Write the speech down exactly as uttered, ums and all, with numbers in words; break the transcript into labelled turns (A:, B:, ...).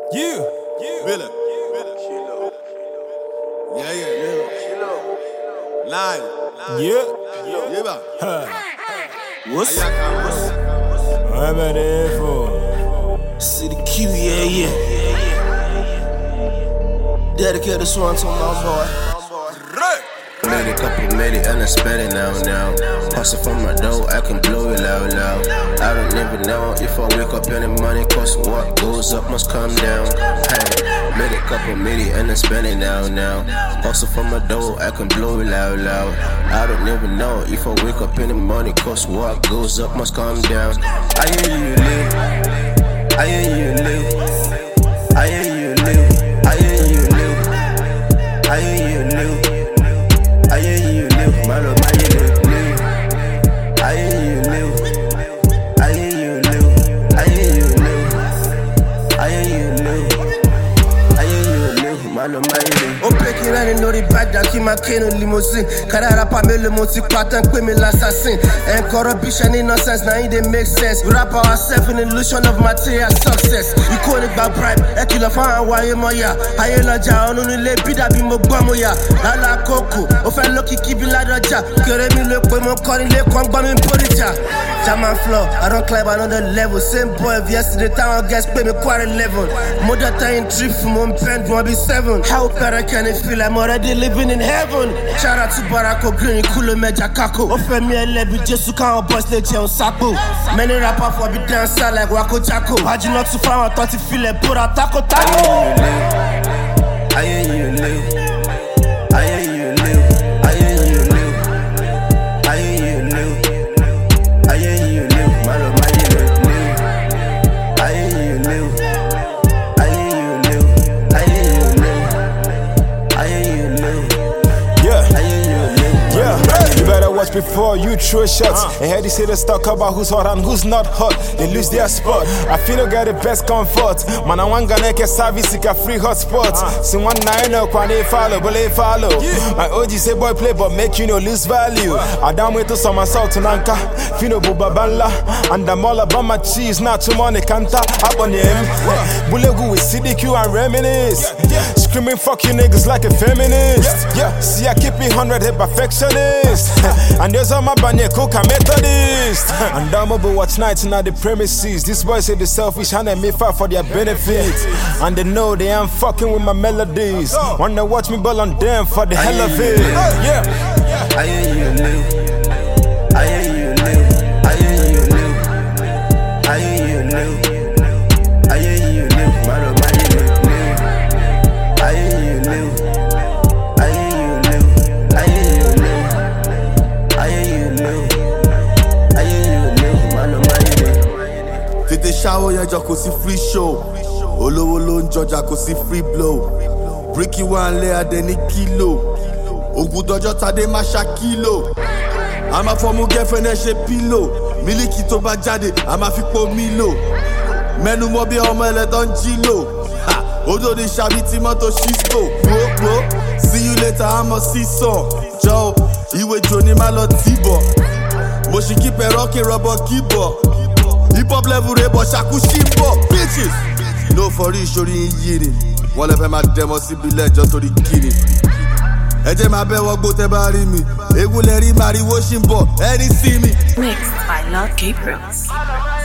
A: Yeah, yeah.
B: Billa. Yeah, yeah, yeah. Nine.
A: Yeah.
B: Yeah,
A: Huh. What's
B: What's
A: I'm at it for
C: City Q, yeah, yeah. Dedicate this one to my boy.
D: Made a couple, made it, and I spend it now, now. Hustle from my dough, I can blow it loud, loud. I don't even know if I wake up and the money costs. What goes up must come down. Hey, made a couple, made it, and I spend it now, now. Hustle from my dough, I can blow it loud, loud. I don't even know if I wake up and the money costs. What goes up must come down. I hear you live, I hear you live, I hear you live, I hear you live, I hear you live. I hear you live, my love, I hear you live. I hear you live. I hear you live. I hear you live. I hear you live. I hear you live, my love, I hear you live. On peut qu'il a une autre bague dans qui m'a créé une limousine. Carrera pas me le monti patin, que me l'assassin. And corruption in nonsense, now it make sense. We wrap ourselves in illusion of material success. You call it by bribe, et qu'il a fait un waye moya. Aye la ja, on nous les bida bi mo gbamoya. La la coco, on fait lucky qui bi la doja. Kere mi le kwe mon corps, il est con gba mi porija. Jam flow, I don't climb another level. Same boy of yesterday, time I guess pay me quarter level. Mother time trip from mon pen, wanna be seven. How better can it feel? I'm already living in heaven. Shout out to Barako Green, Kulo Meja Kako. Offer me a lebi, Jesu can't bust the jail sako. Many rappers for be dancer like Wako Jacko. Imagine not to find, I thought you feel it, put a taco taco. I hear you live. I hear you live. I hear you live. I hear you live. I hear you live. My love, I hear you live. I hear you live. I hear you live. I hear you live. I hear you live.
A: Yeah.
D: I hear you live.
A: Yeah, you better watch before you throw shots. Uh-huh. And hear these haters talk about who's hot and who's not hot. They lose their spot. I feel I got the best comfort. Man, I want gonna get service, a free hotspot. Uh-huh. See one nine up when they follow, but they follow. Yeah. My O G say boy play, but make you no lose value. Uh-huh. I down with to some assault to Nanka. Fino Bubabanla. And I'm all about my cheese, not too money canta. Up on him. Bulegu with C D Q and reminisce. Yeah. Yeah. Screaming fuck you niggas like a feminist. Yeah. Yeah. See, I keep it hundred hit perfectionist. And there's all my banya cook a methodist. And I'm over watch nights in the premises. These boys say the selfish and they me fight for their benefit. And they know they ain't fucking with my melodies. Wanna watch me ball on them for the hell of it. Yeah.
D: I hear you live. I hear you live. I hear you live. I hear you live. I hear you live. My love, I hear you live. I hear you live. I hear you live. I hear you live. I hear you live. I hear you live. My love, I hear you live.
B: Tètè ṣáwó yẹn jọ kò sí free show. Olówó ló ń jọjà kò sí free blow. Bricky wà ń lé adé ní kílò. Ògùn dọjọ́ tadé má ṣá kílò. A máa fọmú girlfriend ẹ ṣe pílò. Mílíkì tó bá jáde, a máa fi po mílò. Mẹ́nu mọ́ bí ọmọ ẹlẹ́tọ́ ń jí lò. Odò ní ṣàbí tí mọ́tò ṣíṣkò. Gbogbo, see you later, àmọ́ sísàn. Jọ ìwé jò ní má lọ tìbọ̀. Mo ṣì kí pẹ̀rọ kí rọ̀bọ̀ kíbọ̀. Hip hop level rẹ̀ bọ̀ ṣàkú ṣíbọ̀. Bitches! No for real, ṣorí yìí ni. Wọ́n lè fẹ́ máa dẹmọ síbi lẹ́jọ́ torí kíni. Ẹ jẹ́ máa bẹ́ wọ́gbó tẹ́ bá rí mi. Egun lẹ rí màrìwó ṣì ń bọ̀, ẹni sí mi.
E: Mixed by Lord Gabriels.